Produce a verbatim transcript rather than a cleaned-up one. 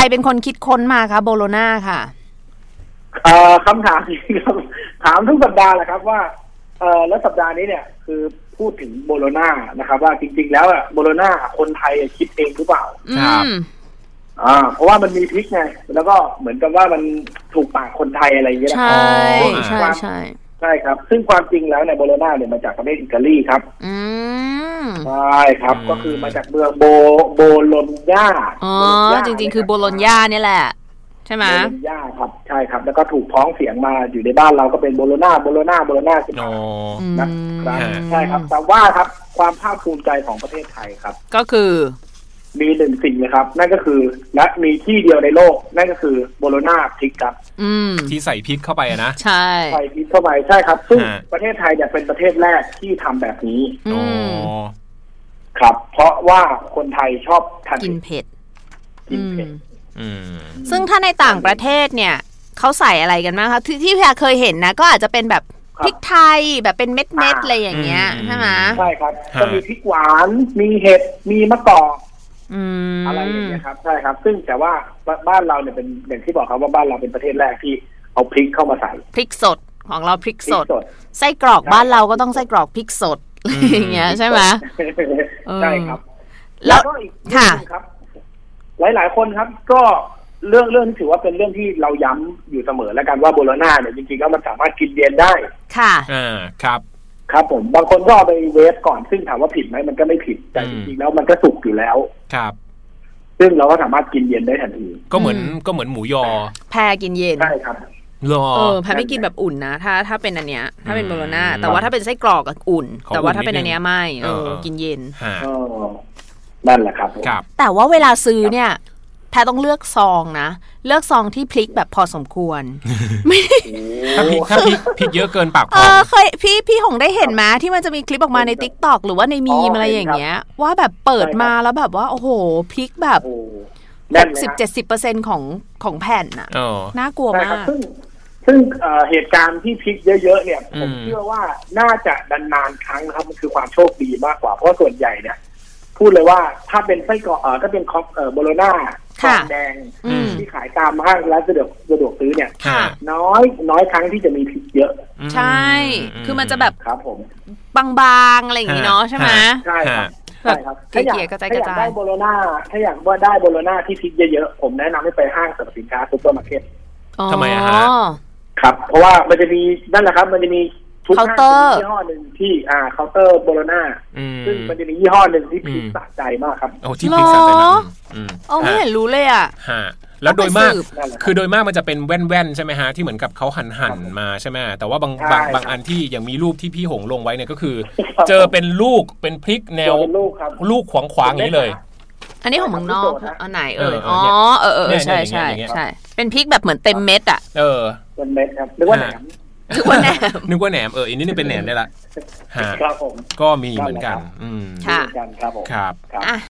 รเป็นคนคิดค้นมาคะโบโลนาค่ะเอ่อคำถามนี้ครับถามทุกสัปดาห์แหละครับว่าเอ่อแล้วสัปดาห์นี้เนี่ยคือพูดถึงโบโลนานะครับว่าจริงๆแล้วอะโบโลนาคนไทยคิดเองหรือเปล่าครับอ่าเพราะว่ามันมีพริกไงแล้วก็เหมือนกับว่ามันถูกปากคนไทยอะไรอย่างเงี้ยใช่ใช่ใช่ใช่ครับซึ่งความจริงแล้วเนี่ยโบโลนาเนี่ยมาจากประเทศอิตาลีครับอืมใช่ครับก็คือมาจากเมืองโบโบโลญญาอ๋อจริงๆคือโบโลญญาเนี่ยแหละใช่ไหมโบโลญญาครับใช่ครับแล้วก็ถูกพ้องเสียงมาอยู่ในบ้านเราก็เป็นโบโลนาโบโลนาโบโลนาขึ้นมานะครับใช่ครับแต่ว่าครับความภาคภูมิใจของประเทศไทยครับก็คือมีหนึ่งสิ่งนะครับนั่นก็คือและมีที่เดียวในโลกนั่นก็คือโบโลนาพริกครับที่ใส่พริกเข้าไปนะใช่ใส่พริกเข้าไปใช่ครับซึ่งประเทศไทยเนี่ยเป็นประเทศแรกที่ทำแบบนี้ครับเพราะว่าคนไทยชอบทานกินเผ็ดกินเผ็ดซึ่งถ้าในต่างประเทศเนี่ยเขาใส่อะไรกันบ้างคะที่ที่พี่เคยเห็นนะก็อาจจะเป็นแบบพริกไทยแบบเป็นเม็ดเม็ดอะไรอย่างเงี้ยใช่ไหมใช่ครับก็มีพริกหวานมีเห็ดมีมะกอกอะไรอย่างเงี้ยครับใช่ครับซึ่งแต่ว่าบ้านเราเนี่ยเป็นอย่างที่บอกครับว่าบ้านเราเป็นประเทศแรกที่เอาพริกเข้ามาใส่พริกสดของเราพริกสดไส้กรอกบ้านเราก็ต้องไส้กรอกพริกสดอย่างเงี้ยใช่ไหมใช่ครับแล้วก็อีกครับหลายๆคนครับก็เรื่องเรื่องที่ถือว่าเป็นเรื่องที่เราย้ำอยู่เสมอแล้วกันว่าโบโลนาเนี่ยจริงๆแล้วมันสามารถกินเย็นได้ค่ะอ่าครับครับผมบางคนก็เอาไปเวฟก่อนซึ่งถามว่าผิดไหมมันก็ไม่ผิดแต่จริงๆแล้วมันก็สุกอยู่แล้วครับซึ่งเราก็สามารถกินเย็นได้ทันทีก็เหมือนก็เหมือนหมูยอแพรกินเย็นใช่ครับเออแพรไม่กินแบบอุ่นนะถ้าถ้าเป็นอันเนี้ยถ้าเป็นโบโลนาแต่ว่าถ้าเป็นไส้กรอกอุ่นแต่ว่าถ้าเป็นอันเนี้ยไม่เออกินเย็นนั่นแหละครับแต่ว่าเวลาซื้อเนี่ยแพรต้องเลือกซองนะเลือกซองที่พลิกแบบพอสมควรถ้าพลิกถ้าพลิกพลิกเยอะเกินปากพอเออเคยพี่พี่หงได้เห็นไหมที่มันจะมีคลิปออกมาใน TikTok หรือว่าในมีมอะไรอย่างเงี้ยว่าแบบเปิดมาแล้วแบบว่าโอ้โหพลิกแบบหกสิบเจ็ดสิบเปอร์เซ็นต์ของของแผ่นน่ะน่ากลัวมากซึ่งซึ่งเหตุการณ์ที่พลิกเยอะๆเนี่ยผมเชื่อว่าน่าจะนานๆครั้งนะครับมันคือความโชคดีมากกว่าเพราะส่วนใหญ่เนี่ยพูดเลยว่าถ้าเป็นไส้กรอกเอ่อถ้าเป็นคอฟเอ่อโบโลนาซองแดงที่ขายตามห้างร้านสะดวกสะดวกซื้อเนี่ยน้อยน้อยครั้งที่จะมีพริกเยอะใช่คือมันจะแบบครับผมบางๆอะไรอย่างงี้เนาะใช่ไหมใช่ครับใช่ครับถ้าอยากถ้าอยากได้โบโลนาถ้าอยากว่าได้โบโลนาที่พริกเยอะๆผมแนะนำให้ไปห้างสรรพสินค้าซุปเปอร์มาร์เก็ตทำไมอะฮะครับเพราะว่ามันจะมีนั่นแหละครับมันจะมีทุกห้างยี่ห้อหนึ่งที่อ่าเคาน์เตอร์โบโลนาซึ่งมันจะมียี่ห้อหนึ่งที่พริกสะใจมากครับโอ้ที่พริกสะใจมากอ๋อไม่เห็นรู้เลยอ่ะฮะแล้วโดยมากคือโดยมากมันจะเป็นแว่นๆใช่ไหมฮะที่เหมือนกับเขาหั่นๆมาใช่ไหมแต่ว่าบางบางบางอันที่อย่างมีรูปที่พี่หงลงไว้เนี่ยก็คือเจอเป็นลูกเป็นพริกแนวลูกขวางๆอย่างนี้เลยอันนี้ของเมืองนอกอันไหนเอออ๋อเออเออใช่ใช่ใช่เป็นพริกแบบเหมือนเต็มเม็ดอ่ะเออเป็นเม็ดครับนึกว่าแหนมนึกว่าแหนมนึกว่าแหนมเอออันนี้นี่เป็นแหนมได้ละครับผมก็มีเหมือนกันอืมค่ะครับผมครับ